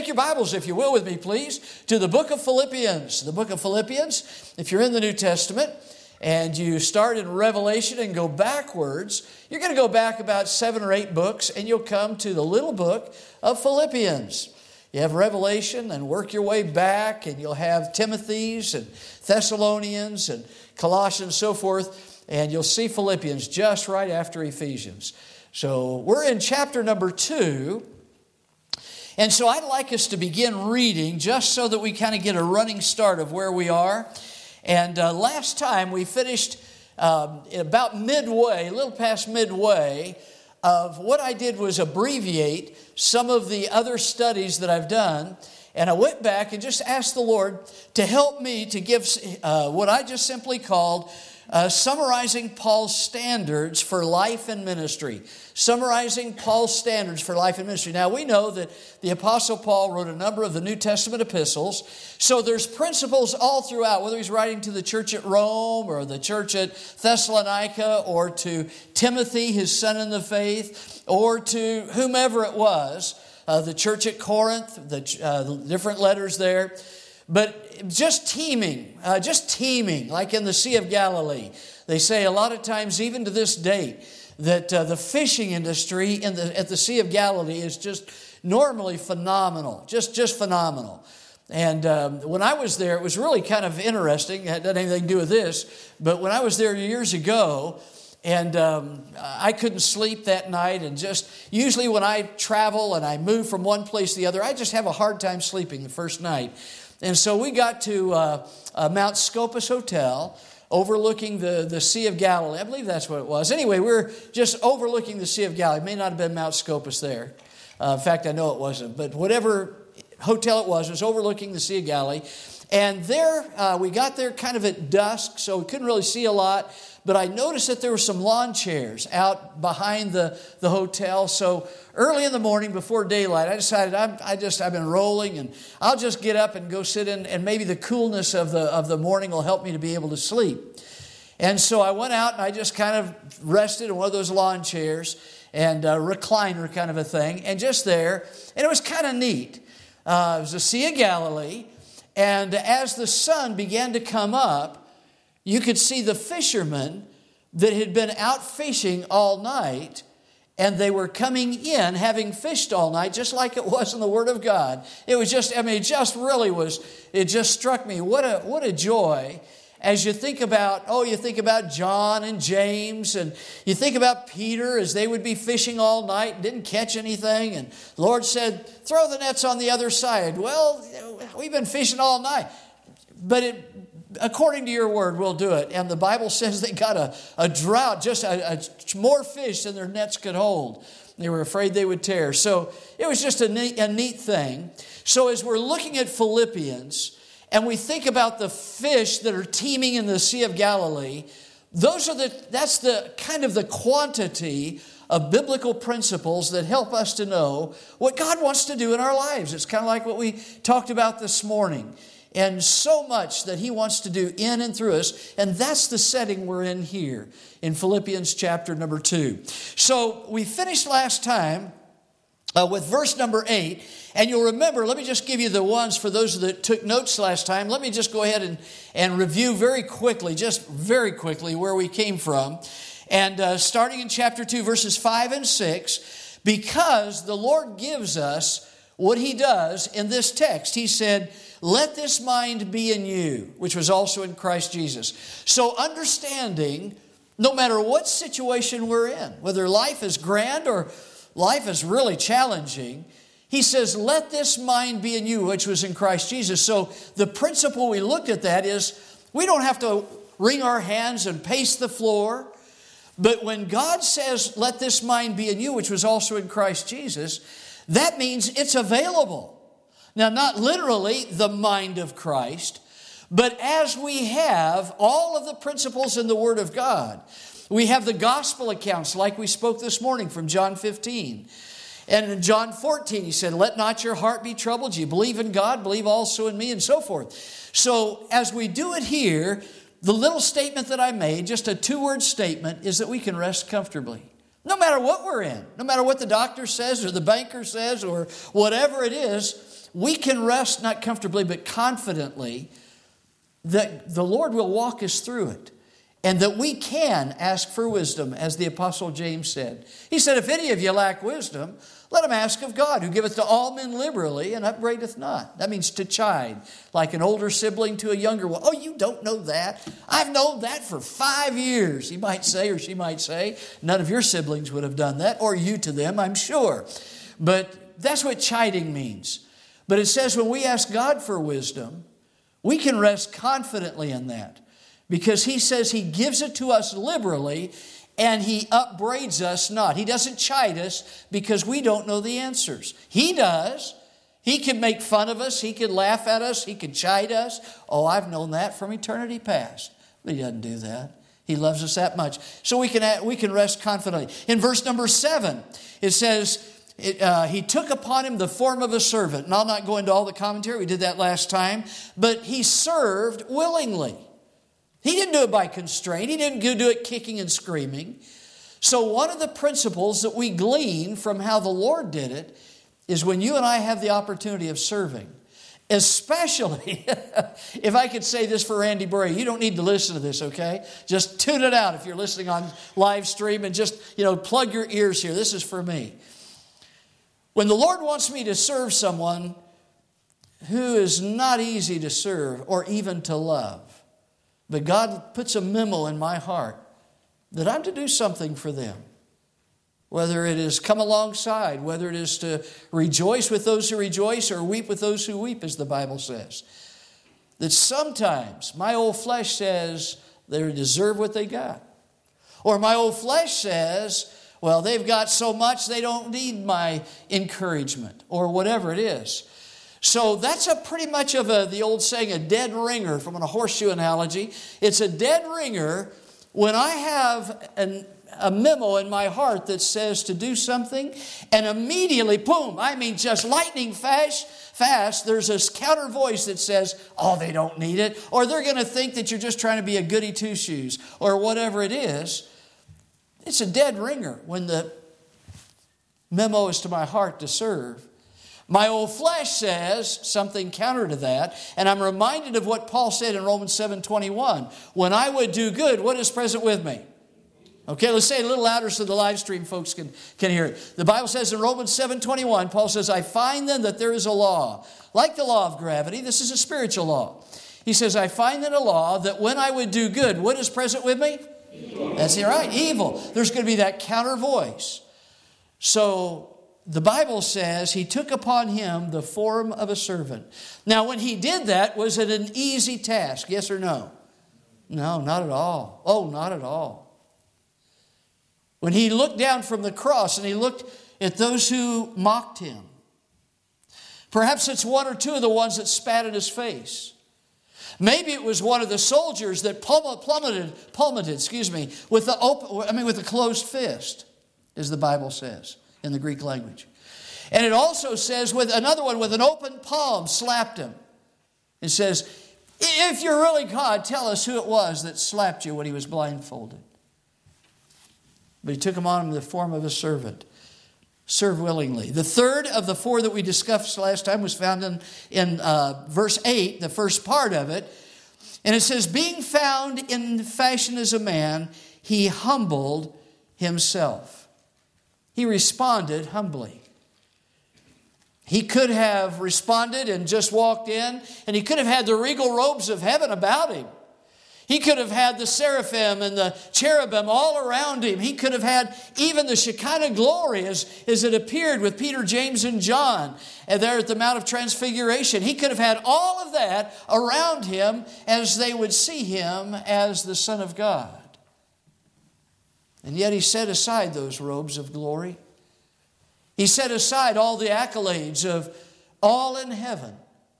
your Bibles, if you will, with me, please, to the book of Philippians. The book of Philippians, if you're in the New Testament and you start in Revelation and go backwards, you're going to go back about 7 or 8 books and you'll come to the little book of Philippians. You have Revelation and work your way back, and you'll have Timothy's and Thessalonians and Colossians and so forth, and you'll see Philippians just right after Ephesians. So we're in chapter number 2, and so I'd like us to begin reading just so that we kind of get a running start of where we are. And last time we finished about midway, a little past midway, of what I did was abbreviate some of the other studies that I've done, and I went back and just asked the Lord to help me to give what I just simply called summarizing Paul's standards for life and ministry. Summarizing Paul's standards for life and ministry. Now, we know that the Apostle Paul wrote a number of the New Testament epistles, so there's principles all throughout, whether he's writing to the church at Rome or the church at Thessalonica or to Timothy, his son in the faith, or to whomever it was, the church at Corinth, the different letters there. But just teeming, like in the Sea of Galilee. They say a lot of times, even to this date, that the fishing industry at the Sea of Galilee is just normally phenomenal, just phenomenal. And when I was there, it was really kind of interesting. It doesn't have anything to do with this, but when I was there years ago, and I couldn't sleep that night, and just usually when I travel and I move from one place to the other, I just have a hard time sleeping the first night. And so we got to Mount Scopus Hotel, overlooking the Sea of Galilee. I believe that's what it was. Anyway, we were just overlooking the Sea of Galilee. It may not have been Mount Scopus there. In fact, I know it wasn't. But whatever hotel it was overlooking the Sea of Galilee. And there, we got there kind of at dusk, so we couldn't really see a lot. But I noticed that there were some lawn chairs out behind the hotel. So early in the morning before daylight, I decided I've been rolling, and I'll just get up and go sit in, and maybe the coolness of the morning will help me to be able to sleep. And so I went out and I just kind of rested in one of those lawn chairs and recliner kind of a thing, and just there, and it was kind of neat. It was the Sea of Galilee, and as the sun began to come up, you could see the fishermen that had been out fishing all night, and they were coming in having fished all night, just like it was in the Word of God. It was just, it just struck me, what a joy. As you think about, John and James, and you think about Peter as they would be fishing all night and didn't catch anything, and the Lord said, throw the nets on the other side. Well, we've been fishing all night, but according to your word, we'll do it. And the Bible says they got a drought, just more fish than their nets could hold. They were afraid they would tear. So it was just a neat thing. So as we're looking at Philippians, and we think about the fish that are teeming in the Sea of Galilee, that's the kind of the quantity of biblical principles that help us to know what God wants to do in our lives. It's kind of like what we talked about this morning. And so much that He wants to do in and through us. And that's the setting we're in here in Philippians chapter number 2. So we finished last time with verse number 8. And you'll remember, let me just give you the ones for those that took notes last time. Let me just go ahead and review very quickly where we came from. And starting in chapter 2, verses 5 and 6, because the Lord gives us what He does in this text. He said, let this mind be in you, which was also in Christ Jesus. So understanding, no matter what situation we're in, whether life is grand or life is really challenging, He says, let this mind be in you, which was in Christ Jesus. So the principle we looked at that is we don't have to wring our hands and pace the floor. But when God says, let this mind be in you, which was also in Christ Jesus, that means it's available. Now, not literally the mind of Christ, but as we have all of the principles in the Word of God, we have the gospel accounts like we spoke this morning from John 15. And in John 14, He said, let not your heart be troubled. You believe in God, believe also in me, and so forth. So as we do it here, the little statement that I made, just a 2-word statement, is that we can rest comfortably. No matter what we're in, no matter what the doctor says or the banker says or whatever it is, we can rest not comfortably but confidently that the Lord will walk us through it. And that we can ask for wisdom, as the Apostle James said. He said, if any of you lack wisdom, let him ask of God, who giveth to all men liberally and upbraideth not. That means to chide, like an older sibling to a younger one. Oh, you don't know that? I've known that for 5 years, he might say, or she might say. None of your siblings would have done that, or you to them, I'm sure. But that's what chiding means. But it says when we ask God for wisdom, we can rest confidently in that. Because he says he gives it to us liberally and he upbraids us not. He doesn't chide us because we don't know the answers. He does. He can make fun of us. He can laugh at us. He can chide us. Oh, I've known that from eternity past. But he doesn't do that. He loves us that much. So we can rest confidently. In verse number 7, it says, he took upon him the form of a servant. And I'll not go into all the commentary. We did that last time. But he served willingly. He didn't do it by constraint. He didn't do it kicking and screaming. So one of the principles that we glean from how the Lord did it is when you and I have the opportunity of serving. Especially, if I could say this for Randy Bray, you don't need to listen to this, okay? Just tune it out if you're listening on live stream and just, plug your ears here. This is for me. When the Lord wants me to serve someone who is not easy to serve or even to love, but God puts a memo in my heart that I'm to do something for them. Whether it is come alongside, whether it is to rejoice with those who rejoice or weep with those who weep, as the Bible says. That sometimes my old flesh says they deserve what they got. Or my old flesh says, well, they've got so much they don't need my encouragement or whatever it is. So that's pretty much of the old saying, a dead ringer from a horseshoe analogy. It's a dead ringer when I have a memo in my heart that says to do something, and immediately, boom, just lightning fast, there's this counter voice that says, oh, they don't need it, or they're going to think that you're just trying to be a goody two-shoes, or whatever it is. It's a dead ringer when the memo is to my heart to serve. My old flesh says something counter to that, and I'm reminded of what Paul said in Romans 7:21. When I would do good, what is present with me? Okay, let's say it a little louder so the live stream folks can hear it. The Bible says in Romans 7:21, Paul says, I find then that there is a law, like the law of gravity. This is a spiritual law. He says, I find then a law that when I would do good, what is present with me? Evil. That's right, evil. There's going to be that counter voice. So the Bible says he took upon him the form of a servant. Now, when he did that, was it an easy task? Yes or no? No, not at all. Oh, not at all. When he looked down from the cross and he looked at those who mocked him, perhaps it's one or two of the ones that spat in his face. Maybe it was one of the soldiers that plummeted, with a closed fist, as the Bible says in the Greek language. And it also says with another one with an open palm slapped him. It says, if you're really God, tell us who it was that slapped you when he was blindfolded. But he took him on in the form of a servant. Serve willingly. The third of the four that we discussed last time was found in verse 8, the first part of it. And it says, being found in fashion as a man, he humbled himself. He responded humbly. He could have responded and just walked in, and he could have had the regal robes of heaven about him. He could have had the seraphim and the cherubim all around him. He could have had even the Shekinah glory as it appeared with Peter, James, and John there at the Mount of Transfiguration. He could have had all of that around him as they would see him as the Son of God. And yet he set aside those robes of glory. He set aside all the accolades of all in heaven.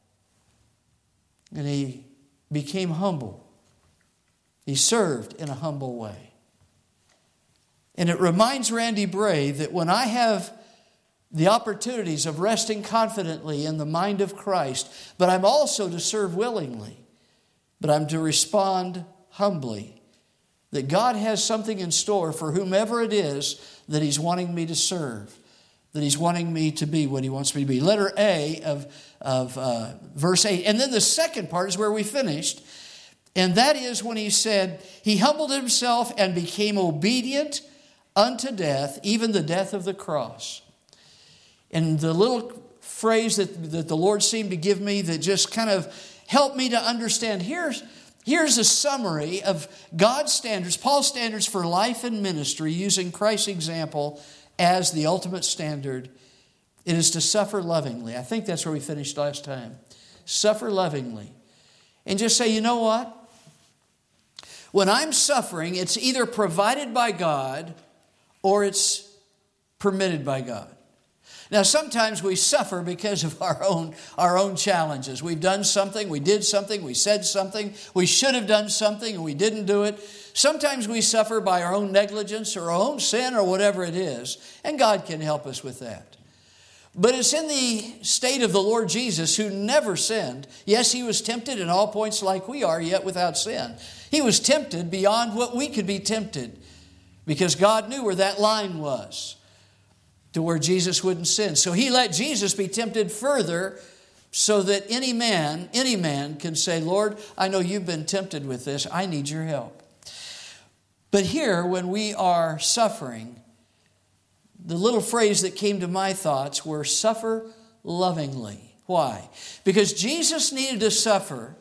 And he became humble. He served in a humble way. And it reminds Randy Bray that when I have the opportunities of resting confidently in the mind of Christ, but I'm also to serve willingly, but I'm to respond humbly, that God has something in store for whomever it is that he's wanting me to serve. that he's wanting me to be what he wants me to be. Letter A of verse 8. And then the second part is where we finished. And that is when he said, he humbled himself and became obedient unto death, even the death of the cross. And the little phrase that the Lord seemed to give me that just kind of helped me to understand, here's a summary of God's standards, Paul's standards for life and ministry, using Christ's example as the ultimate standard. It is to suffer lovingly. I think that's where we finished last time. Suffer lovingly. And just say, you know what? When I'm suffering, it's either provided by God or it's permitted by God. Now, sometimes we suffer because of our own challenges. We've done something, we did something, we said something, we should have done something and we didn't do it. Sometimes we suffer by our own negligence or our own sin or whatever it is, and God can help us with that. But it's in the state of the Lord Jesus, who never sinned. Yes, he was tempted in all points like we are, yet without sin. He was tempted beyond what we could be tempted, because God knew where that line was to where Jesus wouldn't sin. So he let Jesus be tempted further so that any man can say, Lord, I know you've been tempted with this. I need your help. But here, when we are suffering, the little phrase that came to my thoughts were suffer lovingly. Why? Because Jesus needed to suffer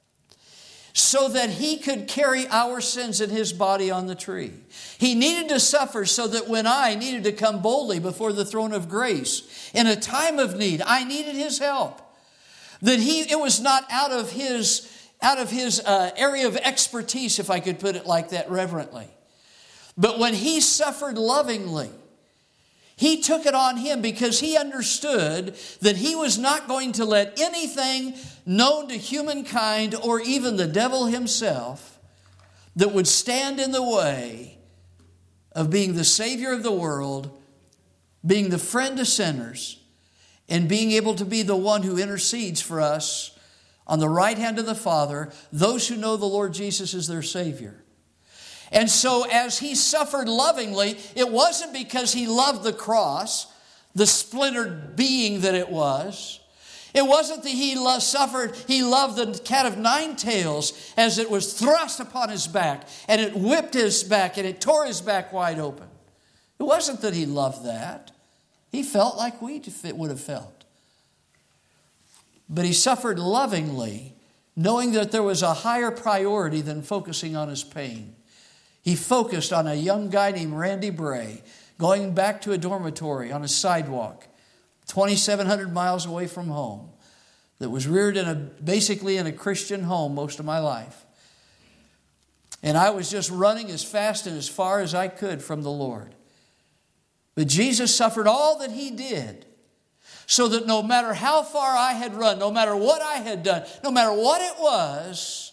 so that he could carry our sins in his body on the tree. He needed to suffer so that when I needed to come boldly before the throne of grace in a time of need, I needed his help. That it was not out of his area of expertise, if I could put it like that reverently. But when he suffered lovingly, he took it on him because he understood that he was not going to let anything known to humankind or even the devil himself that would stand in the way of being the Savior of the world, being the friend to sinners, and being able to be the one who intercedes for us on the right hand of the Father, those who know the Lord Jesus as their Savior. And so as he suffered lovingly, it wasn't because he loved the cross, the splintered being that it was. It wasn't that he loved the cat of nine tails as it was thrust upon his back and it whipped his back and it tore his back wide open. It wasn't that he loved that. He felt like we would have felt. But he suffered lovingly, knowing that there was a higher priority than focusing on his pain. He focused on a young guy named Randy Bray going back to a dormitory on a sidewalk 2,700 miles away from home that was reared basically in a Christian home most of my life. And I was just running as fast and as far as I could from the Lord. But Jesus suffered all that he did so that no matter how far I had run, no matter what I had done, no matter what it was,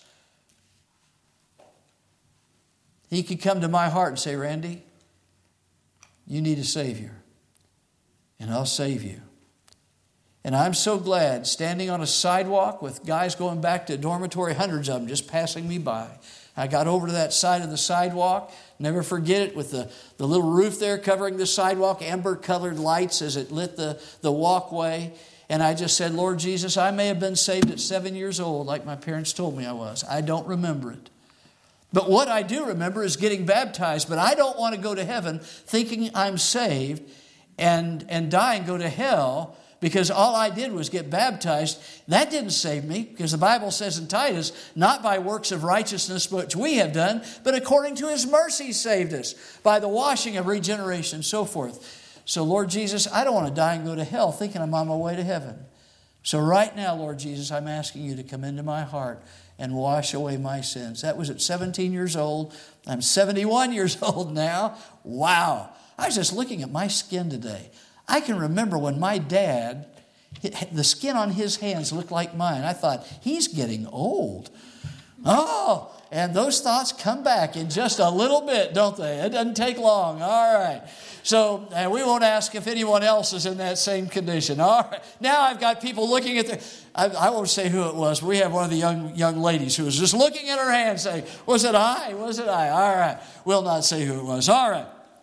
he could come to my heart and say, Randy, you need a Savior, and I'll save you. And I'm so glad, standing on a sidewalk with guys going back to a dormitory, hundreds of them just passing me by. I got over to that side of the sidewalk, never forget it, with the little roof there covering the sidewalk, amber-colored lights as it lit the walkway. And I just said, Lord Jesus, I may have been saved at 7 years old, like my parents told me I was. I don't remember it. But what I do remember is getting baptized. But I don't want to go to heaven thinking I'm saved and die and go to hell because all I did was get baptized. That didn't save me, because the Bible says in Titus, not by works of righteousness which we have done, but according to his mercy saved us by the washing of regeneration and so forth. So Lord Jesus, I don't want to die and go to hell thinking I'm on my way to heaven. So right now, Lord Jesus, I'm asking you to come into my heart and wash away my sins. That was at 17 years old. I'm 71 years old now. Wow. I was just looking at my skin today. I can remember when my dad, the skin on his hands looked like mine. I thought, he's getting old. Oh, and those thoughts come back in just a little bit, don't they? It doesn't take long. All right. So we won't ask if anyone else is in that same condition. All right. Now I've got people looking at I won't say who it was. We have one of the young ladies who was just looking at her hand saying, was it I? Was it I? All right. We'll not say who it was. All right.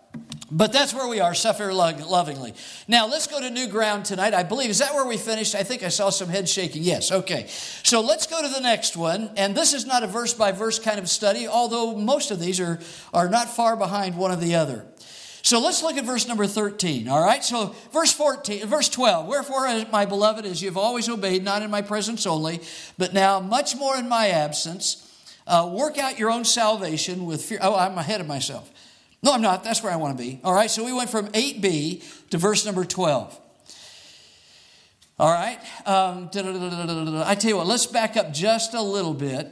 But that's where we are, suffer lovingly. Now, let's go to new ground tonight. I believe, is that where we finished? I think I saw some head shaking. Yes, okay. So let's go to the next one. And this is not a verse-by-verse kind of study, although most of these are not far behind one of the other. So let's look at verse number 13, all right? So verse 12, wherefore, my beloved, as you've always obeyed, not in my presence only, but now much more in my absence, work out your own salvation with fear. Oh, I'm ahead of myself. No, I'm not. That's where I want to be. All right, so we went from 8b to verse number 12. All right. I tell you what, let's back up just a little bit.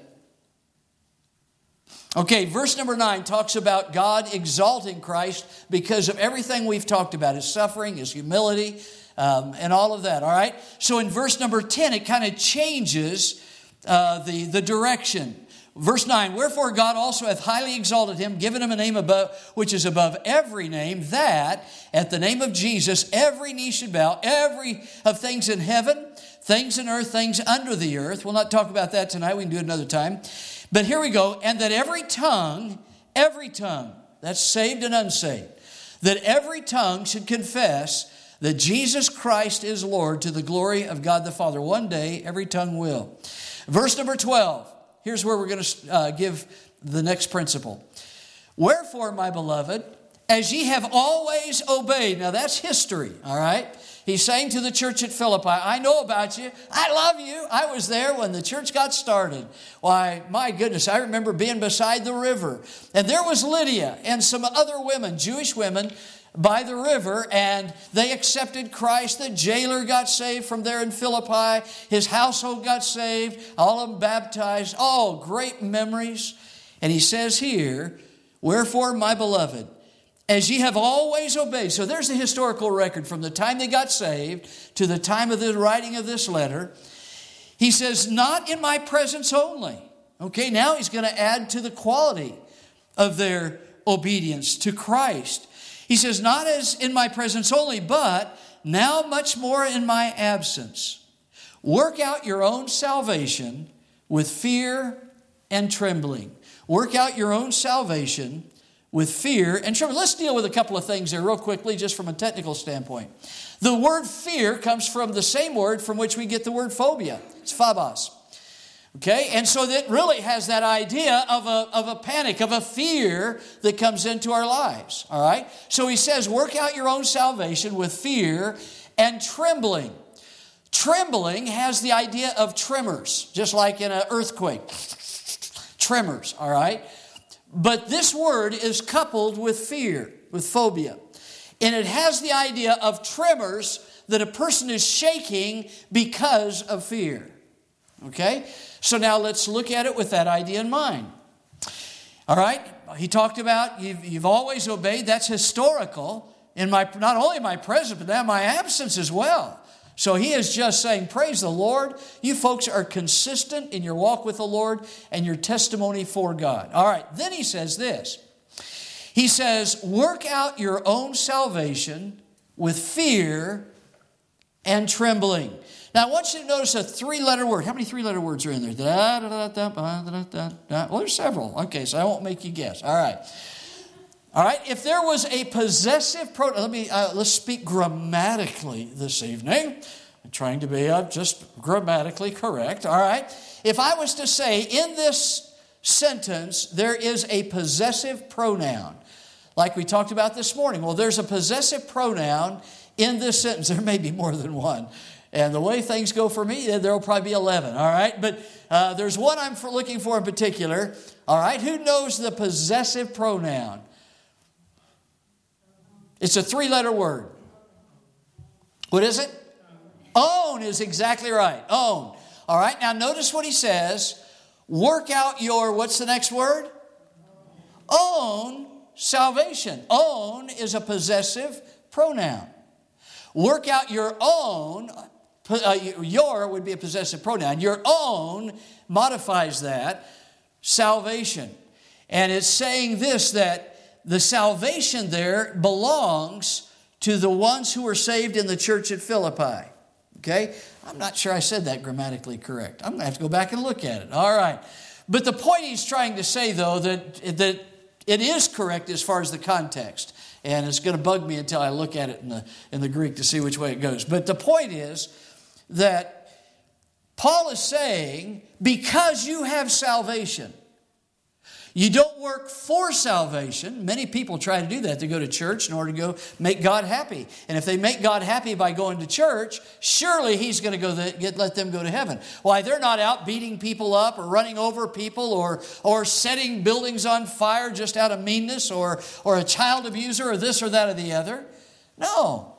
Okay, verse number 9 talks about God exalting Christ because of everything we've talked about, his suffering, his humility, and all of that. All right. So in verse number 10, it kind of changes the direction. Verse 9, wherefore God also hath highly exalted him, given him a name above, which is above every name, that at the name of Jesus every knee should bow, every of things in heaven, things in earth, things under the earth. We'll not talk about that tonight. We can do it another time. But here we go. And that every tongue, that's saved and unsaved, that every tongue should confess that Jesus Christ is Lord to the glory of God the Father. One day, every tongue will. Verse number 12. Here's where we're going to give the next principle. Wherefore, my beloved, as ye have always obeyed. Now that's history, all right? He's saying to the church at Philippi, I know about you. I love you. I was there when the church got started. Why, my goodness, I remember being beside the river. And there was Lydia and some other women, Jewish women, by the river, and they accepted Christ. The jailer got saved from there in Philippi. His household got saved. All of them baptized. Oh, great memories. And he says here, wherefore, my beloved, as ye have always obeyed. So there's the historical record from the time they got saved to the time of the writing of this letter. He says, not in my presence only. Okay, now he's going to add to the quality of their obedience to Christ. He says, not as in my presence only, but now much more in my absence. Work out your own salvation with fear and trembling. Work out your own salvation with fear and trembling. Let's deal with a couple of things there real quickly, just from a technical standpoint. The word fear comes from the same word from which we get the word phobia. It's phobos. Okay, and so that really has that idea of a panic, of a fear that comes into our lives. All right, so he says, work out your own salvation with fear and trembling. Trembling has the idea of tremors, just like in an earthquake. Tremors, all right? But this word is coupled with fear, with phobia. And it has the idea of tremors that a person is shaking because of fear. Okay? So now let's look at it with that idea in mind. All right? He talked about you've always obeyed. That's historical in not only my presence, but now my absence as well. So he is just saying, praise the Lord. You folks are consistent in your walk with the Lord and your testimony for God. All right, then he says this. He says, work out your own salvation with fear and trembling. Now, I want you to notice a three-letter word. How many three-letter words are in there? Well, there's several. Okay, so I won't make you guess. All right. All right, if there was a possessive pronoun, let's speak grammatically this evening. I'm trying to be just grammatically correct. All right. If I was to say in this sentence, there is a possessive pronoun, like we talked about this morning. Well, there's a possessive pronoun in this sentence. There may be more than one. And the way things go for me, there will probably be 11, all right? But there's one I'm looking for in particular, all right? Who knows the possessive pronoun? It's a three-letter word. What is it? Own is exactly right. Own. All right, now notice what he says. Work out your, what's the next word? Own salvation. Own is a possessive pronoun. Work out your own. Your would be a possessive pronoun. Your own modifies that, salvation. And it's saying this, that the salvation there belongs to the ones who were saved in the church at Philippi. Okay? I'm not sure I said that grammatically correct. I'm going to have to go back and look at it. All right. But the point he's trying to say, though, that it is correct as far as the context. And it's going to bug me until I look at it in the Greek to see which way it goes. But the point is that Paul is saying, because you have salvation, you don't work for salvation. Many people try to do that. They go to church in order to go make God happy. And if they make God happy by going to church, surely He's going to let them go to heaven. Why? They're not out beating people up or running over people or setting buildings on fire just out of meanness or a child abuser or this or that or the other. No.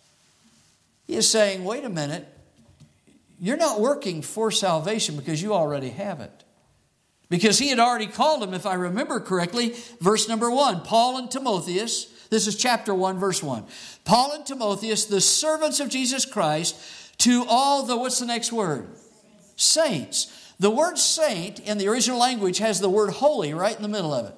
He is saying, wait a minute. You're not working for salvation because you already have it. Because he had already called them, if I remember correctly, verse number 1, Paul and Timotheus, this is chapter 1, verse 1. Paul and Timotheus, the servants of Jesus Christ, to all the, what's the next word? Saints. The word saint in the original language has the word holy right in the middle of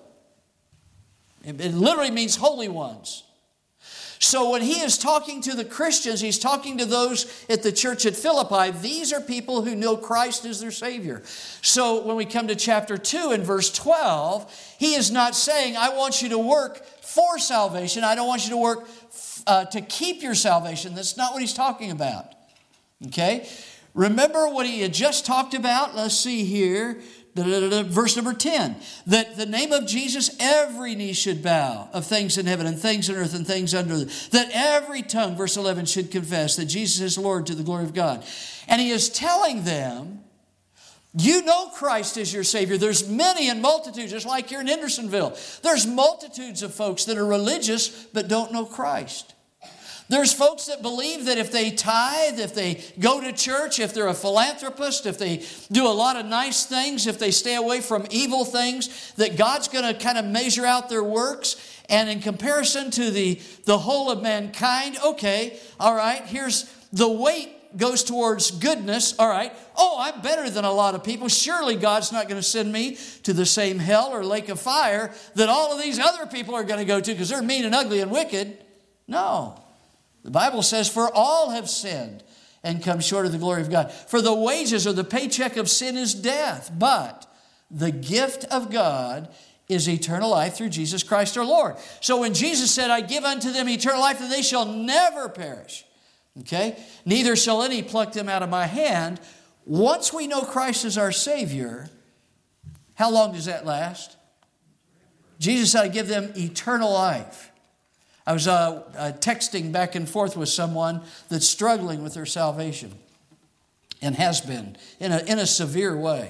it. It literally means holy ones. So when he is talking to the Christians, he's talking to those at the church at Philippi. These are people who know Christ as their Savior. So when we come to chapter 2 and verse 12, he is not saying, I want you to work for salvation. I don't want you to work to keep your salvation. That's not what he's talking about. Okay? Remember what he had just talked about? Let's see here. Verse number 10, that the name of Jesus every knee should bow, of things in heaven and things on earth and things under, that every tongue, verse 11, should confess that Jesus is Lord to the glory of God. And he is telling them, you know Christ is your Savior. There's many and multitudes, just like here in Hendersonville. There's multitudes of folks that are religious but don't know Christ. There's folks that believe that if they tithe, if they go to church, if they're a philanthropist, if they do a lot of nice things, if they stay away from evil things, that God's going to kind of measure out their works. And in comparison to the whole of mankind, okay, all right, here's the weight goes towards goodness. All right, oh, I'm better than a lot of people. Surely God's not going to send me to the same hell or lake of fire that all of these other people are going to go to because they're mean and ugly and wicked. No. The Bible says, for all have sinned and come short of the glory of God. For the wages or the paycheck of sin is death, but the gift of God is eternal life through Jesus Christ our Lord. So when Jesus said, I give unto them eternal life, and they shall never perish, okay? Neither shall any pluck them out of my hand. Once we know Christ is our Savior, how long does that last? Jesus said, I give them eternal life. I was texting back and forth with someone that's struggling with their salvation and has been in a severe way.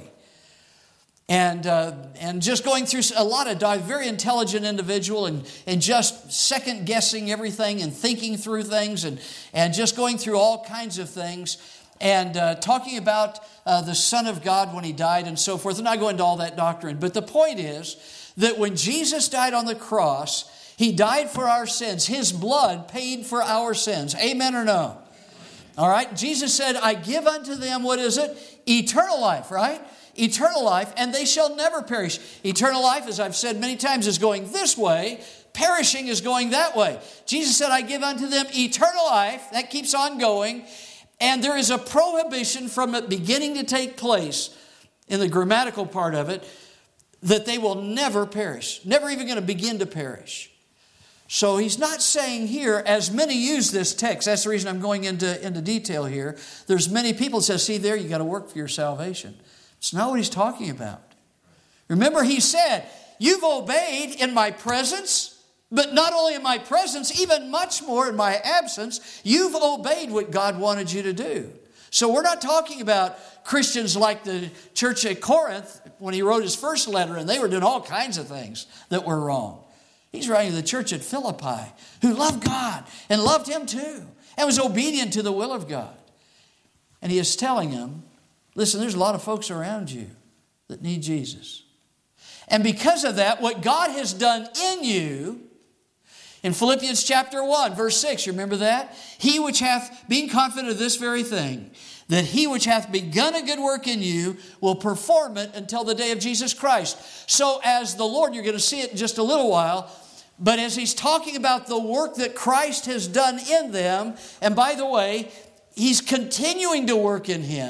And just going through a lot of very intelligent individual and just second guessing everything and thinking through things and just going through all kinds of things and talking about the Son of God when He died and so forth. And I go into all that doctrine. But the point is that when Jesus died on the cross, He died for our sins. His blood paid for our sins. Amen or no? All right. Jesus said, I give unto them, what is it? Eternal life, right? Eternal life, and they shall never perish. Eternal life, as I've said many times, is going this way. Perishing is going that way. Jesus said, I give unto them eternal life. That keeps on going. And there is a prohibition from it beginning to take place in the grammatical part of it that they will never perish. Never even going to begin to perish. So he's not saying here, as many use this text, that's the reason I'm going into detail here. There's many people that say, see there, you got to work for your salvation. It's not what he's talking about. Remember, he said, you've obeyed in my presence, but not only in my presence, even much more in my absence, you've obeyed what God wanted you to do. So we're not talking about Christians like the church at Corinth when he wrote his first letter, and they were doing all kinds of things that were wrong. He's writing to the church at Philippi who loved God and loved Him too and was obedient to the will of God. And he is telling them, listen, there's a lot of folks around you that need Jesus. And because of that, what God has done in you, in Philippians chapter 1, verse 6, you remember that? He which hath, being confident of this very thing, that he which hath begun a good work in you will perform it until the day of Jesus Christ. So as the Lord, you're going to see it in just a little while, but as he's talking about the work that Christ has done in them, and by the way, he's continuing to work in him,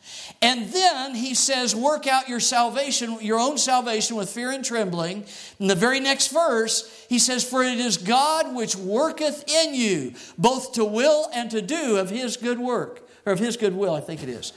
And then he says, work out your salvation, your own salvation with fear and trembling. In the very next verse, he says, for it is God which worketh in you, both to will and to do of his good work. Or of his good will, I think it is.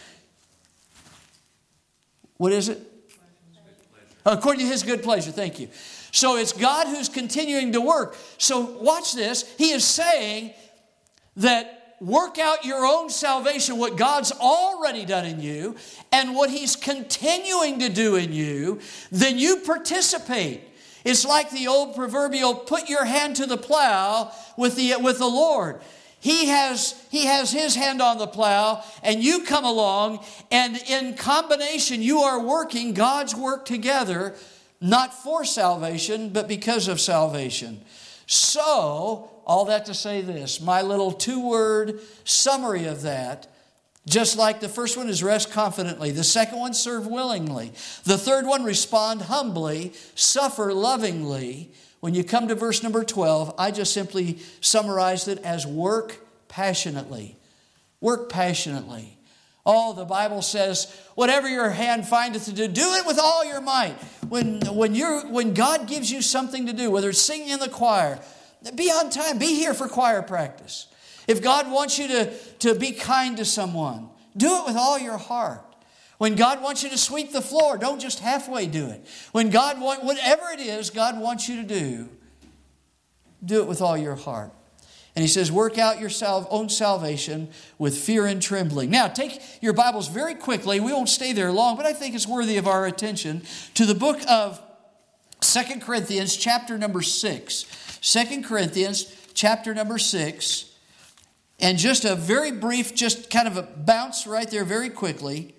What is it? According to his good pleasure, thank you. So it's God who's continuing to work. So watch this. He is saying that work out your own salvation, what God's already done in you, and what he's continuing to do in you, then you participate. It's like the old proverbial, put your hand to the plow with the Lord. He has his hand on the plow, and you come along, and in combination you are working God's work together, not for salvation, but because of salvation. So, all that to say this, my little 2-word summary of that, just like the first one is rest confidently, the second one serve willingly, the third one respond humbly, suffer lovingly. When you come to verse number 12, I just simply summarized it as work passionately. Work passionately. Oh, the Bible says, whatever your hand findeth to do, do it with all your might. When God gives you something to do, whether it's singing in the choir, be on time. Be here for choir practice. If God wants you to be kind to someone, do it with all your heart. When God wants you to sweep the floor, don't just halfway do it. When whatever it is God wants you to do it with all your heart. And he says, work out your own salvation with fear and trembling. Now, take your Bibles very quickly. We won't stay there long, but I think it's worthy of our attention. To the book of 2 Corinthians, chapter number 6. 2 Corinthians, chapter number 6. And just a very brief, just kind of a bounce right there very quickly.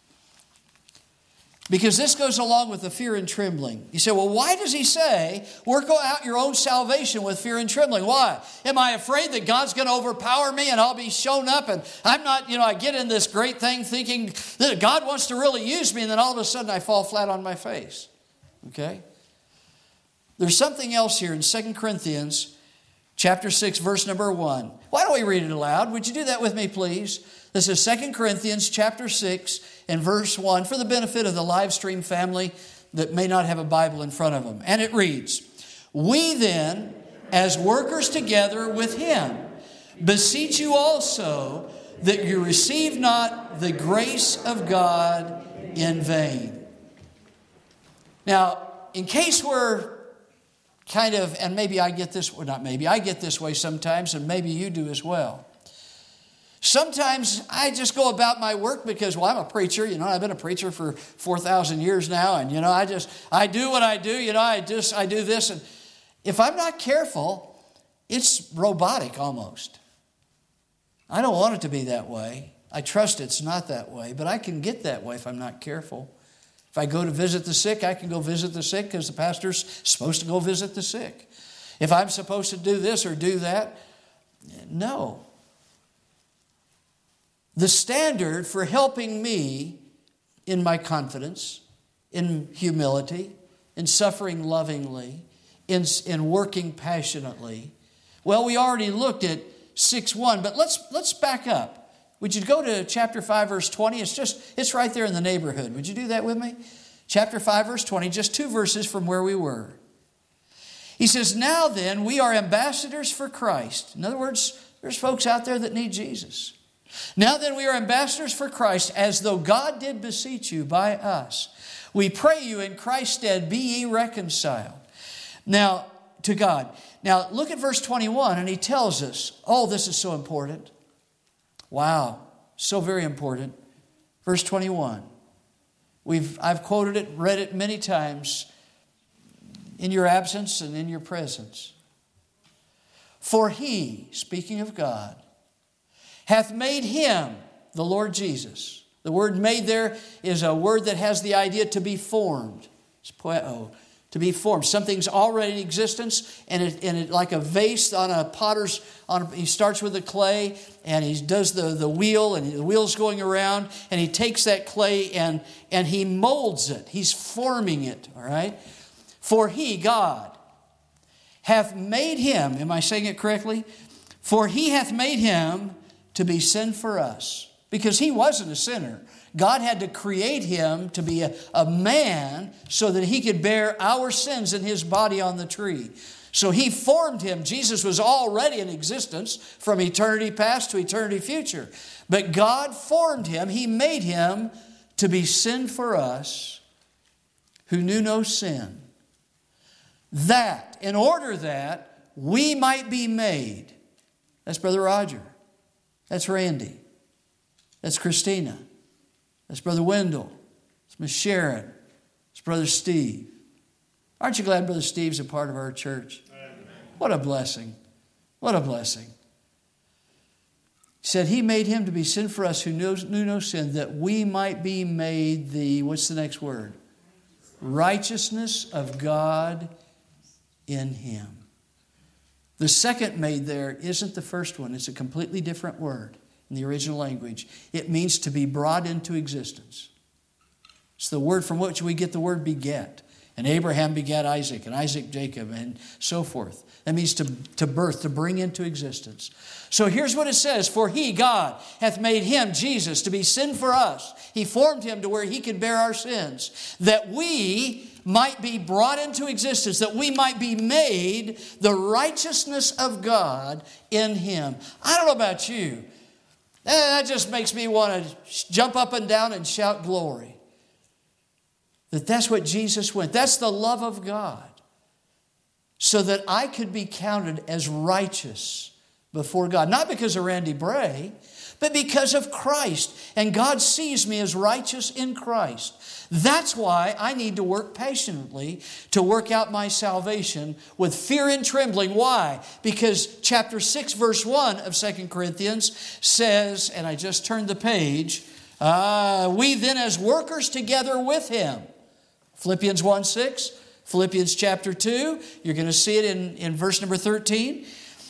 Because this goes along with the fear and trembling. You say, well, why does he say, work out your own salvation with fear and trembling? Why? Am I afraid that God's going to overpower me and I'll be shown up and I'm not, I get in this great thing thinking that God wants to really use me and then all of a sudden I fall flat on my face. Okay? There's something else here in 2 Corinthians chapter 6, verse number 1. Why don't we read it aloud? Would you do that with me, please? This is 2 Corinthians chapter 6 and verse 1 for the benefit of the live stream family that may not have a Bible in front of them. And it reads, we then, as workers together with him, beseech you also that you receive not the grace of God in vain. Now, in case we're kind of, and maybe I get this, or not maybe, I get this way sometimes, and maybe you do as well. Sometimes I just go about my work because, I'm a preacher. I've been a preacher for 4,000 years now. And, I do what I do. I do this. And if I'm not careful, it's robotic almost. I don't want it to be that way. I trust it's not that way. But I can get that way if I'm not careful. If I go to visit the sick, I can go visit the sick because the pastor's supposed to go visit the sick. If I'm supposed to do this or do that, no. The standard for helping me in my confidence, in humility, in suffering lovingly, in working passionately. Well, we already looked at 6:1, but let's back up. Would you go to chapter 5, verse 20? It's right there in the neighborhood. Would you do that with me? Chapter 5, verse 20, just 2 verses from where we were. He says, now then, we are ambassadors for Christ. In other words, there's folks out there that need Jesus. Now then, we are ambassadors for Christ, as though God did beseech you by us. We pray you in Christ's stead, be ye reconciled. Now, to God. Now, look at verse 21, and he tells us, this is so important. Wow, so very important. Verse 21. I've quoted it, read it many times in your absence and in your presence. For he, speaking of God, hath made him, the Lord Jesus. The word made there is a word that has the idea to be formed. It's poeo, to be formed. Something's already in existence, and it like a vase on a potter's. He starts with the clay, and he does the wheel, and the wheel's going around, and he takes that clay and he molds it. He's forming it. All right. For he, God, hath made him. Am I saying it correctly? For he hath made him to be sin for us. Because he wasn't a sinner. God had to create him to be a man so that he could bear our sins in his body on the tree. So he formed him. Jesus was already in existence from eternity past to eternity future. But God formed him. He made him to be sin for us who knew no sin. That, in order that we might be made. That's Brother Roger. That's Randy. That's Christina. That's Brother Wendell. That's Miss Sharon. It's Brother Steve. Aren't you glad Brother Steve's a part of our church? Amen. What a blessing. What a blessing. He said he made him to be sin for us who knew no sin, that we might be made the, what's the next word? Righteousness of God in him. The second made there isn't the first one. It's a completely different word in the original language. It means to be brought into existence. It's the word from which we get the word beget. And Abraham begat Isaac, and Isaac Jacob, and so forth. That means to birth, to bring into existence. So here's what it says. For he, God, hath made him, Jesus, to be sin for us. He formed him to where he could bear our sins, that we might be brought into existence, that we might be made the righteousness of God in him. I don't know about you. That just makes me want to jump up and down and shout glory. That's what Jesus went. That's the love of God. So that I could be counted as righteous before God. Not because of Randy Bray, but because of Christ. And God sees me as righteous in Christ. That's why I need to work patiently to work out my salvation with fear and trembling. Why? Because chapter 6, verse 1 of 2 Corinthians says, and I just turned the page, we then as workers together with him. Philippians 1:6, Philippians chapter 2, you're going to see it in verse number 13.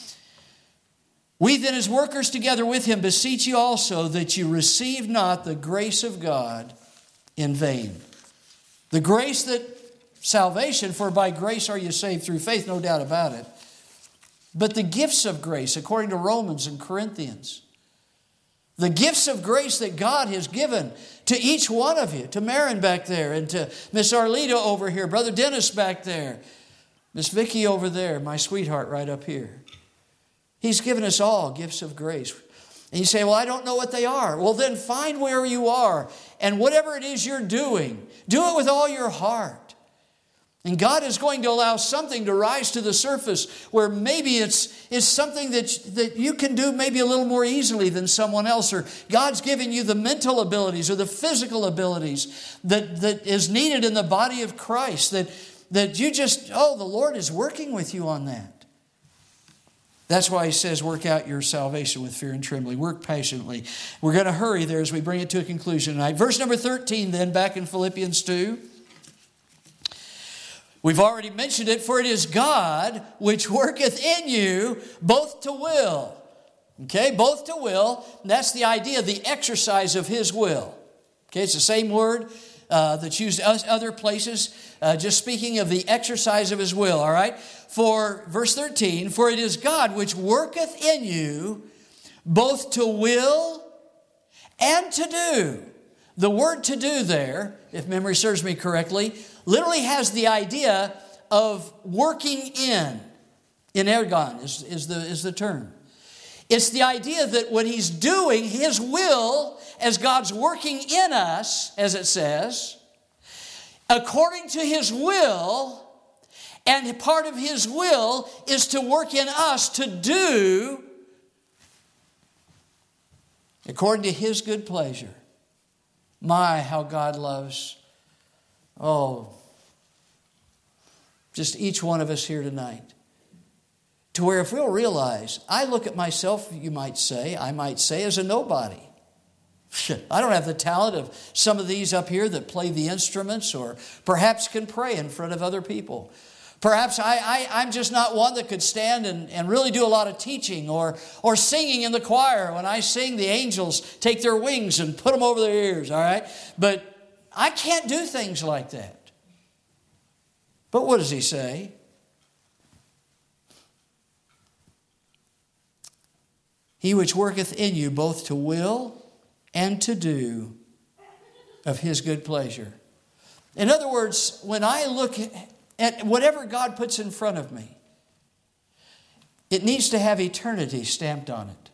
We then as workers together with him beseech you also that you receive not the grace of God in vain. The grace that salvation, for by grace are you saved through faith, no doubt about it. But the gifts of grace, according to Romans and Corinthians. The gifts of grace that God has given to each one of you, to Marin back there, and to Miss Arlita over here, Brother Dennis back there, Miss Vicky over there, my sweetheart right up here. He's given us all gifts of grace. And you say, well, I don't know what they are. Well, then find where you are. And whatever it is you're doing, do it with all your heart. And God is going to allow something to rise to the surface where maybe it's something that you can do maybe a little more easily than someone else. Or God's given you the mental abilities or the physical abilities that is needed in the body of Christ. That you just, the Lord is working with you on that. That's why he says, work out your salvation with fear and trembling. Work patiently. We're going to hurry there as we bring it to a conclusion tonight. Verse number 13 then, back in Philippians 2. We've already mentioned it. For it is God which worketh in you both to will. Okay, both to will. That's the idea, the exercise of his will. Okay, it's the same word that's used other places. Just speaking of the exercise of his will, all right? For verse 13, for it is God which worketh in you both to will and to do. The word to do there, if memory serves me correctly, literally has the idea of working in. Energon is the term. It's the idea that when he's doing his will, as God's working in us, as it says, according to his will, and part of his will is to work in us to do according to his good pleasure. My, how God loves, just each one of us here tonight. To where if we'll realize, I look at myself, I might say, as a nobody. I don't have the talent of some of these up here that play the instruments or perhaps can pray in front of other people. Perhaps I'm just not one that could stand and really do a lot of teaching or singing in the choir. When I sing, the angels take their wings and put them over their ears, all right? But I can't do things like that. But what does he say? He which worketh in you both to will and to do of His good pleasure. In other words, when I look at whatever God puts in front of me, it needs to have eternity stamped on it.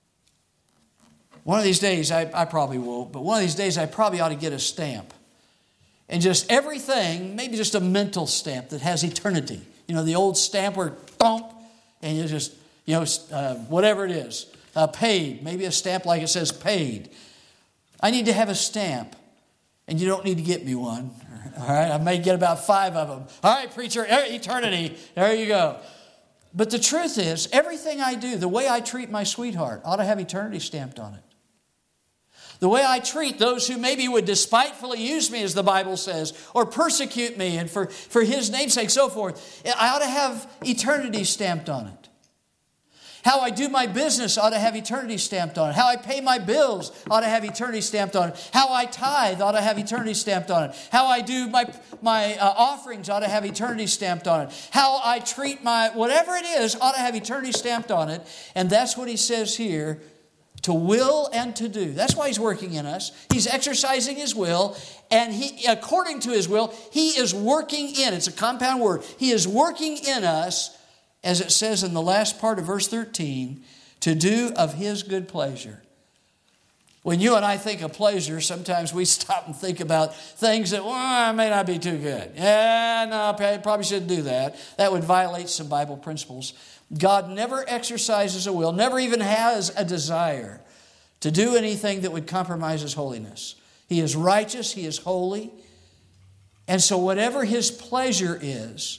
One of these days, I probably won't, but one of these days I probably ought to get a stamp. And just everything, maybe just a mental stamp that has eternity. You know, the old stamp where, thump, and you just, whatever it is, paid. Maybe a stamp like it says paid. I need to have a stamp, and you don't need to get me one. All right, I may get about 5 of them. All right, preacher, eternity. There you go. But the truth is, everything I do, the way I treat my sweetheart, ought to have eternity stamped on it. The way I treat those who maybe would despitefully use me, as the Bible says, or persecute me, and for His name's sake, so forth, I ought to have eternity stamped on it. How I do my business ought to have eternity stamped on it. How I pay my bills ought to have eternity stamped on it. How I tithe ought to have eternity stamped on it. How I do my offerings ought to have eternity stamped on it. How I treat whatever it is ought to have eternity stamped on it. And that's what he says here, to will and to do. That's why He's working in us. He's exercising His will, and according to His will, He is working in. It's a compound word. He is working in us, as it says in the last part of verse 13, to do of His good pleasure. When you and I think of pleasure, sometimes we stop and think about things that may not be too good. I probably shouldn't do that. That would violate some Bible principles. God never exercises a will, never even has a desire to do anything that would compromise His holiness. He is righteous, He is holy. And so whatever His pleasure is,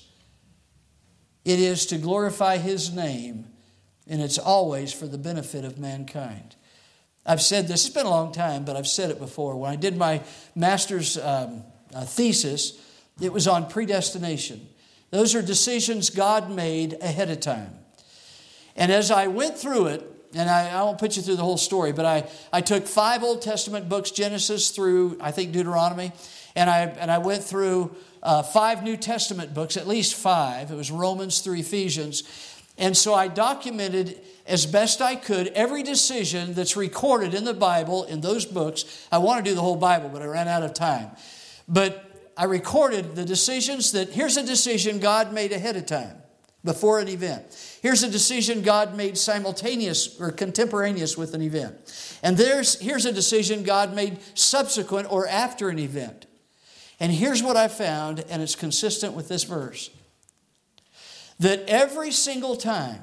it is to glorify His name, and it's always for the benefit of mankind. I've said this, it's been a long time, but I've said it before. When I did my master's thesis, it was on predestination. Those are decisions God made ahead of time. And as I went through it, and I won't put you through the whole story, but I took 5 Old Testament books, Genesis through, I think, Deuteronomy, and I went through 5 New Testament books, at least 5. It was Romans through Ephesians. And so I documented as best I could every decision that's recorded in the Bible, in those books. I want to do the whole Bible, but I ran out of time. But I recorded the decisions here's a decision God made ahead of time, before an event. Here's a decision God made simultaneous or contemporaneous with an event. And here's a decision God made subsequent or after an event. And here's what I found, and it's consistent with this verse. That every single time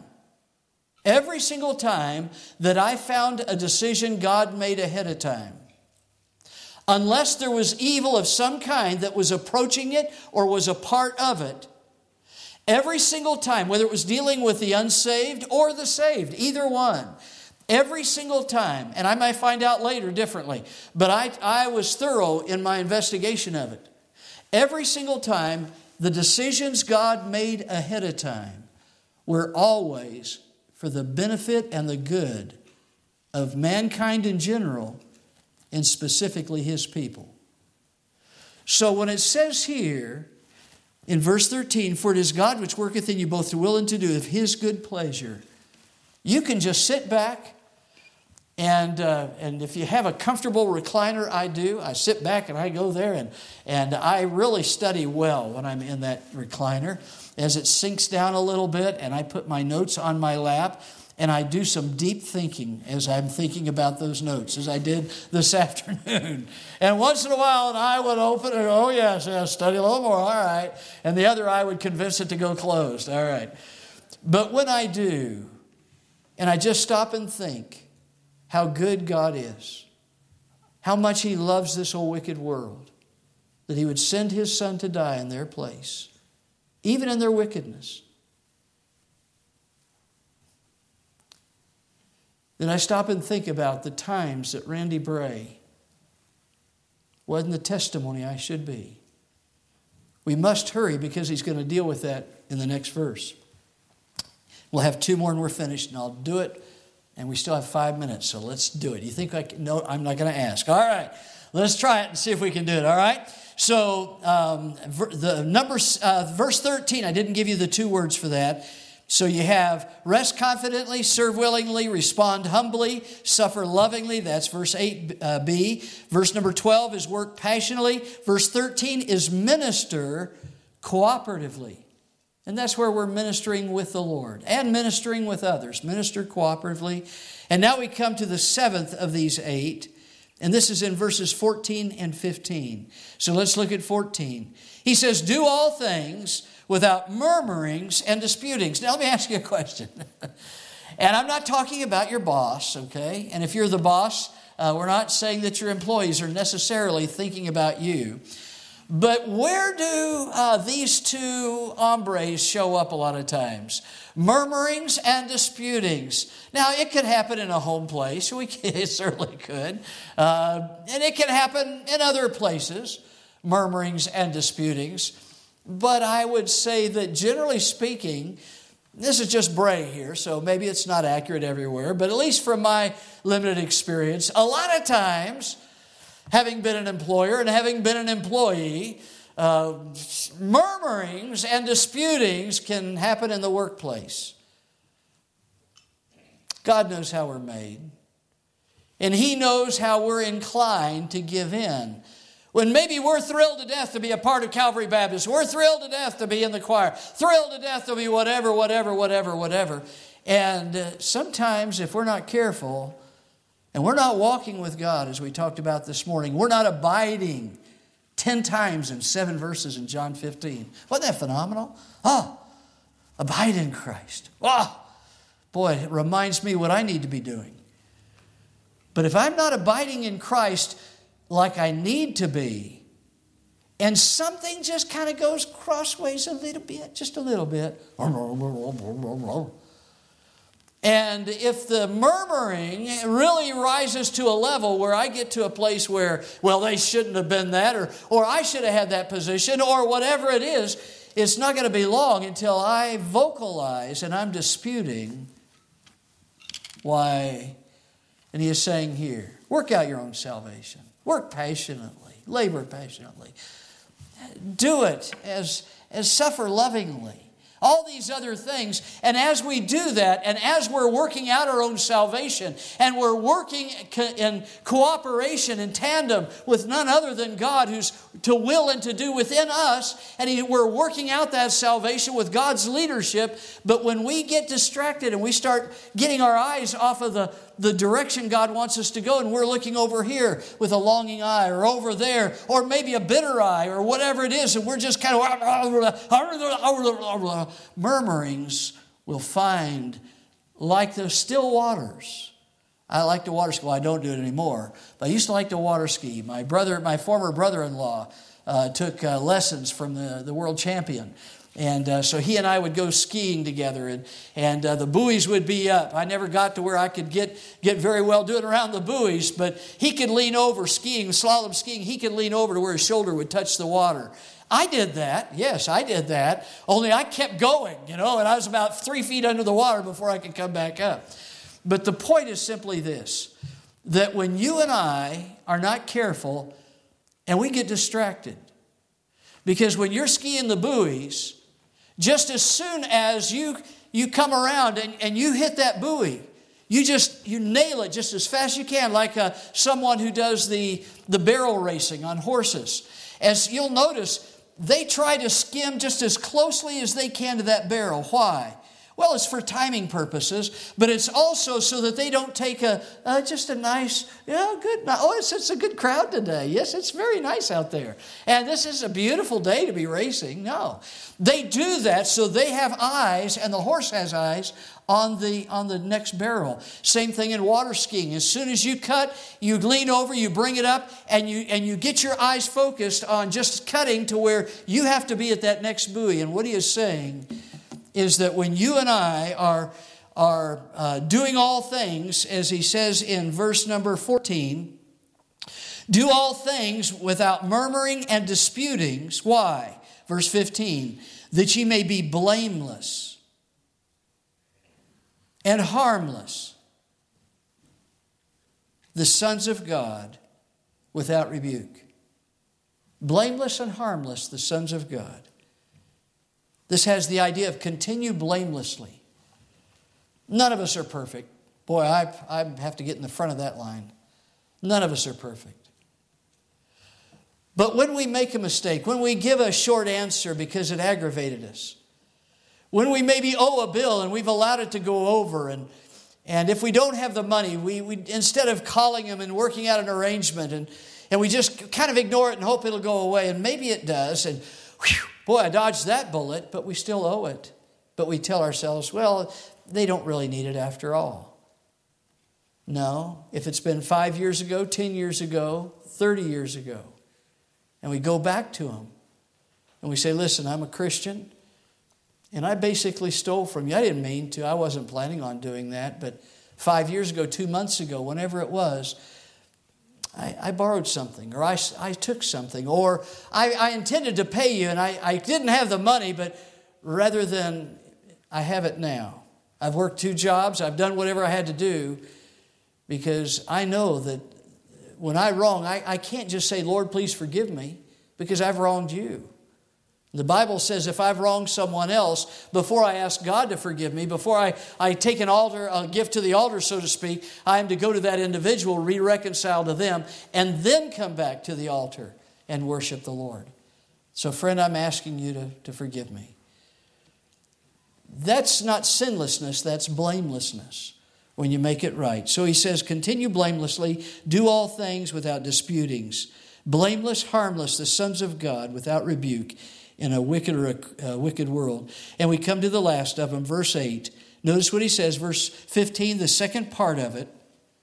that I found a decision God made ahead of time, unless there was evil of some kind that was approaching it or was a part of it, every single time, whether it was dealing with the unsaved or the saved, either one, every single time, and I might find out later differently, but I was thorough in my investigation of it. Every single time, the decisions God made ahead of time were always for the benefit and the good of mankind in general, and specifically His people. So when it says here in verse 13, for it is God which worketh in you both to will and to do of His good pleasure, you can just sit back and if you have a comfortable recliner, I sit back and I go there and I really study well when I'm in that recliner as it sinks down a little bit, and I put my notes on my lap. And I do some deep thinking as I'm thinking about those notes, as I did this afternoon. And once in a while, an eye would open, and oh yes, study a little more, all right. And the other eye would convince it to go closed, all right. But when I do, and I just stop and think how good God is, how much He loves this old wicked world, that He would send His Son to die in their place, even in their wickedness, then I stop and think about the times that Randy Bray wasn't the testimony I should be. We must hurry because he's going to deal with that in the next verse. We'll have 2 more and we're finished, and I'll do it, and we still have 5 minutes, so let's do it. You think I can? No, I'm not going to ask. All right, let's try it and see if we can do it, all right? So verse 13, I didn't give you the 2 words for that. So you have rest confidently, serve willingly, respond humbly, suffer lovingly. That's verse 8b. Verse number 12 is work passionately. Verse 13 is minister cooperatively. And that's where we're ministering with the Lord and ministering with others. Minister cooperatively. And now we come to the seventh of these 8. And this is in verses 14 and 15. So let's look at 14. He says, do all things without murmurings and disputings. Now let me ask you a question. And I'm not talking about your boss, okay? And if you're the boss, we're not saying that your employees are necessarily thinking about you. But where do these two hombres show up a lot of times? Murmurings and disputings. Now, it could happen in a home place. It certainly could. And it can happen in other places, murmurings and disputings. But I would say that generally speaking, this is just Bray here, so maybe it's not accurate everywhere, but at least from my limited experience, a lot of times, having been an employer and having been an employee, murmurings and disputings can happen in the workplace. God knows how we're made, and He knows how we're inclined to give in. When maybe we're thrilled to death to be a part of Calvary Baptist. We're thrilled to death to be in the choir. Thrilled to death to be whatever. And sometimes if we're not careful and we're not walking with God as we talked about this morning, we're not abiding 10 times in 7 verses in John 15. Wasn't that phenomenal? Abide in Christ. Boy, it reminds me what I need to be doing. But if I'm not abiding in Christ like I need to be, and something just kind of goes crossways a little bit, just a little bit, and if the murmuring really rises to a level where I get to a place where, well, they shouldn't have been that, or I should have had that position, or whatever it is, it's not going to be long until I vocalize and I'm disputing why. And He is saying here, work out your own salvation. Work passionately. Labor passionately. Do it as suffer lovingly. All these other things. And as we do that, and as we're working out our own salvation, and we're working in cooperation, in tandem with none other than God, who's to will and to do within us, and we're working out that salvation with God's leadership. But when we get distracted and we start getting our eyes off of the direction God wants us to go, and we're looking over here with a longing eye, or over there, or maybe a bitter eye, or whatever it is, and we're just kind of murmurings, will find, like the still waters. I like to water ski. Well, I don't do it anymore, but I used to like to water ski. My former brother-in-law took lessons from the world champion. And so he and I would go skiing together, and the buoys would be up. I never got to where I could get very well doing around the buoys, but he could lean over skiing, slalom skiing. He could lean over to where his shoulder would touch the water. I did that. Yes, I did that. Only I kept going, and I was about 3 feet under the water before I could come back up. But the point is simply this, that when you and I are not careful and we get distracted, because when you're skiing the buoys, just as soon as you come around and you hit that buoy, you nail it just as fast as you can, like someone who does the barrel racing on horses. As you'll notice, they try to skim just as closely as they can to that barrel. Why? Well, it's for timing purposes, but it's also so that they don't take just a nice, good. Oh, it's a good crowd today. Yes, it's very nice out there. And this is a beautiful day to be racing. No. They do that so they have eyes, and the horse has eyes on the next barrel. Same thing in water skiing. As soon as you cut, you lean over, you bring it up, and you get your eyes focused on just cutting to where you have to be at that next buoy. And what he is saying is that when you and I are doing all things, as he says in verse number 14, do all things without murmuring and disputings. Why? Verse 15, that ye may be blameless and harmless, the sons of God without rebuke. Blameless and harmless, the sons of God This has the idea of continue blamelessly. None of us are perfect. Boy, I have to get in the front of that line. None of us are perfect. But when we make a mistake, when we give a short answer because it aggravated us, when we maybe owe a bill and we've allowed it to go over, and if we don't have the money, we instead of calling them and working out an arrangement, and we just kind of ignore it and hope it'll go away, and maybe it does, and whew, boy, I dodged that bullet, but we still owe it. But we tell ourselves, well, they don't really need it after all. No, if it's been 5 years ago, 10 years ago, 30 years ago, and we go back to them, and we say, listen, I'm a Christian, and I basically stole from you. I didn't mean to. I wasn't planning on doing that. But 5 years ago, 2 months ago, whenever it was, I borrowed something, or I took something, or I intended to pay you, and I didn't have the money, but rather than I have it now. I've worked 2 jobs. I've done whatever I had to do because I know that when I wrong, I can't just say, Lord, please forgive me, because I've wronged you. The Bible says if I've wronged someone else, before I ask God to forgive me, before I take a gift to the altar, so to speak, I am to go to that individual, re-reconcile to them, and then come back to the altar and worship the Lord. So friend, I'm asking you to forgive me. That's not sinlessness, that's blamelessness when you make it right. So he says, continue blamelessly, do all things without disputings, blameless, harmless, the sons of God, without rebuke, in a wicked world. And we come to the last of them, verse 8. Notice what he says, verse 15, the second part of it.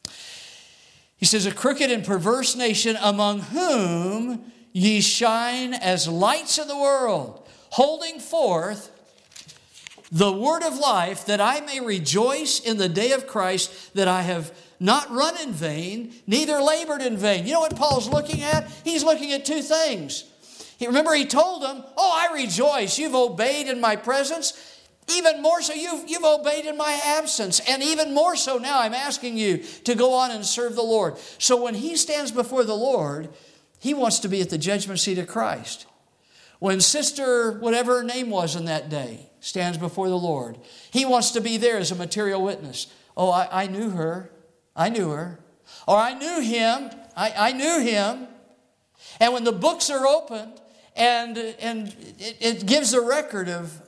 He says, a crooked and perverse nation among whom ye shine as lights in the world, holding forth the word of life, that I may rejoice in the day of Christ, that I have not run in vain, neither labored in vain. You know what Paul's looking at? He's looking at 2 things. Remember, he told them, I rejoice. You've obeyed in my presence. Even more so, you've obeyed in my absence. And even more so now, I'm asking you to go on and serve the Lord. So when he stands before the Lord, he wants to be at the judgment seat of Christ. When Sister, whatever her name was in that day, stands before the Lord, he wants to be there as a material witness. I knew her. I knew her. Or I knew him. I knew him. And when the books are opened, and it gives a record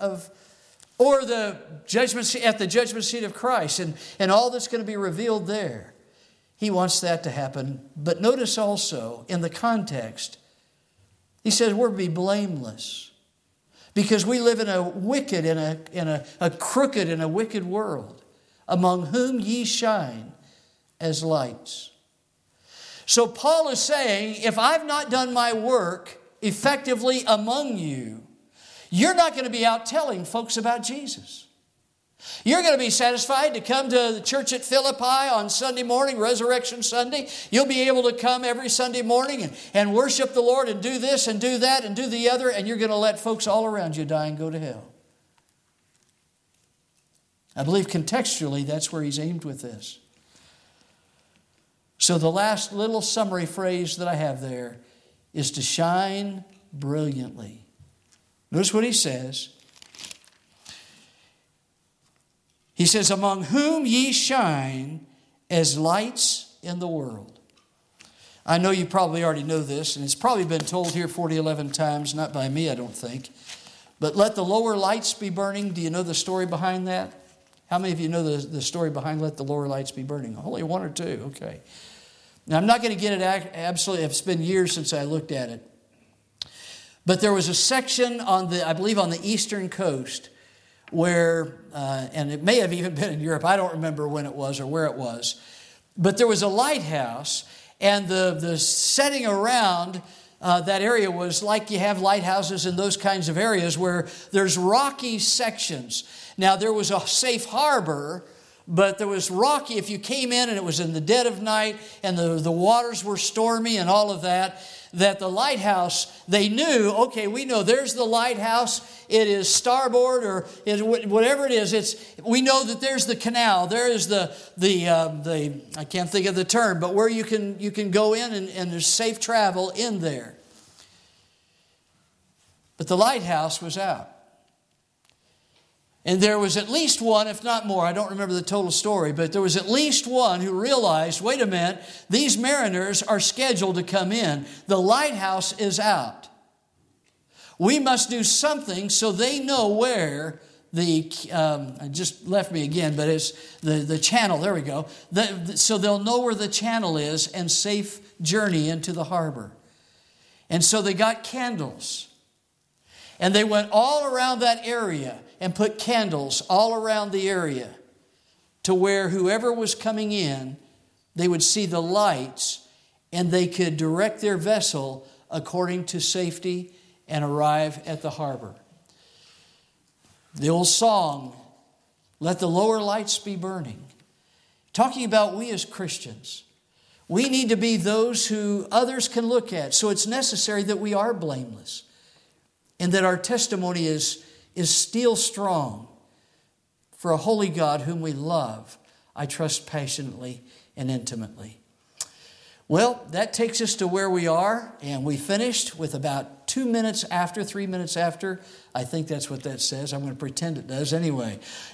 or the judgment seat, at the judgment seat of Christ, and all that's going to be revealed there. He wants that to happen. But notice also in the context, he says we're to be blameless, because we live in a wicked, in a crooked and a wicked world, among whom ye shine as lights. So Paul is saying, if I've not done my work effectively among you, you're not going to be out telling folks about Jesus. You're going to be satisfied to come to the church at Philippi on Sunday morning, Resurrection Sunday. You'll be able to come every Sunday morning and worship the Lord and do this and do that and do the other, and you're going to let folks all around you die and go to hell. I believe contextually that's where he's aimed with this. So the last little summary phrase that I have there is to shine brilliantly. Notice what he says. He says, among whom ye shine as lights in the world. I know you probably already know this, and it's probably been told here 11 times, not by me, I don't think. But let the lower lights be burning. Do you know the story behind that? How many of you know the story behind let the lower lights be burning? Only 1 or 2, okay. Now, I'm not going to get it absolutely. It's been years since I looked at it. But there was a section I believe on the eastern coast where, and it may have even been in Europe. I don't remember when it was or where it was. But there was a lighthouse, and the setting around that area was like you have lighthouses in those kinds of areas where there's rocky sections. Now, there was a safe harbor, but there was rocky. If you came in and it was in the dead of night and the waters were stormy and all of that the lighthouse, they knew, okay, we know there's the lighthouse. It is starboard or whatever it is. We know that there's the canal. There is the I can't think of the term, but where you can go in and there's safe travel in there. But the lighthouse was out. And there was at least one, if not more, I don't remember the total story, but there was at least one who realized, wait a minute, these mariners are scheduled to come in. The lighthouse is out. We must do something so they know where it just left me again, but it's the channel, there we go. So they'll know where the channel is and safe journey into the harbor. And so they got candles. And they went all around that area and put candles all around the area to where whoever was coming in, they would see the lights and they could direct their vessel according to safety and arrive at the harbor. The old song, "Let the lower lights be burning," talking about we as Christians. We need to be those who others can look at. So it's necessary that we are blameless and that our testimony is still strong for a holy God whom we love, I trust passionately and intimately. Well, that takes us to where we are, and we finished with about 3 minutes after. I think that's what that says. I'm going to pretend it does anyway.